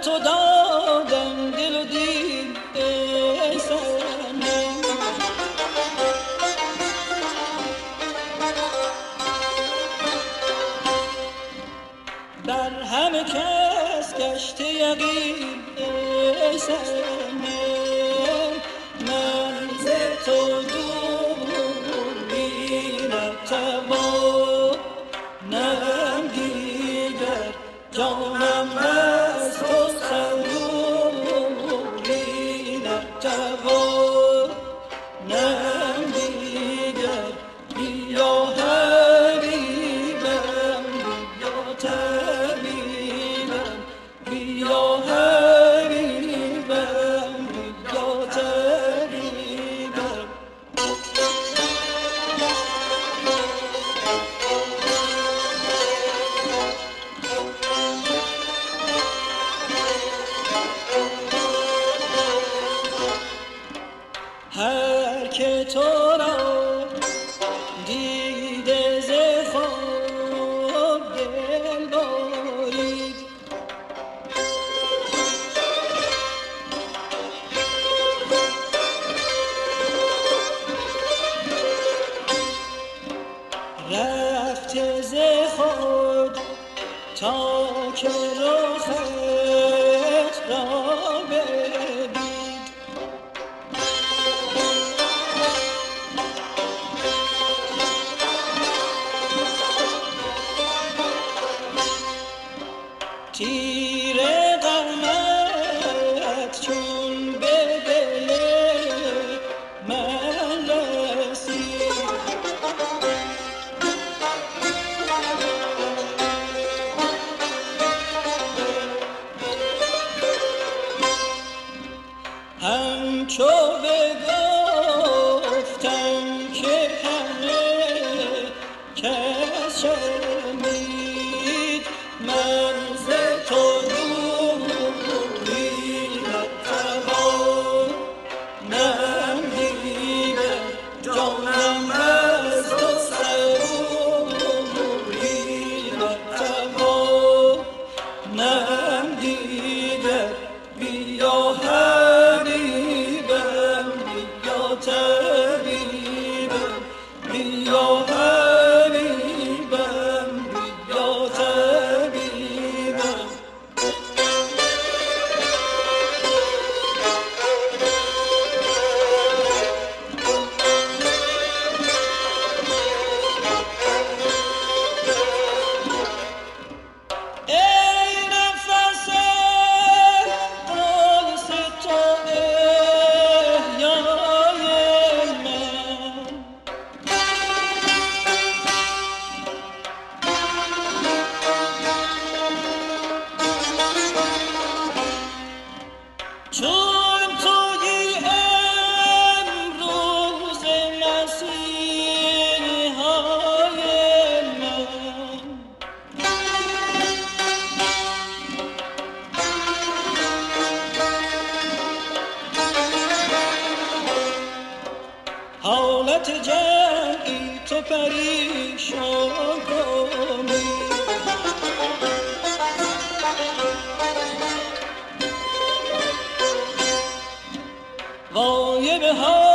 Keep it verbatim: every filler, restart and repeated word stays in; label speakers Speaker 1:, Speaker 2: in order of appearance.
Speaker 1: تو دادم دل و دین ای صنم. بر همه کس گشته یقین ای صنم، من ز تو دور بی نتوانم دیگر، جانم از تو صبور بی نتوانم دیگر. بیا حبیبم بیا طبیبم، بیا حبیبم بیا طبیبم. هر که تو را دیده ز خواب دل برید، رفته ز خود تا که رخت را ببید. تیر غمت چون به دل من رسید، همچو بگفتم که همه کس شنید، من ز تو دوری نتوانم دیگر، جانم از تو صبوری نتوانم دیگر. بیا حبیبم بیا طبیبم، بیا حبیبم بیا طبیبم. چون تویی امروز مسیحای من، حالت جمعی تو پریشان کنی، وای به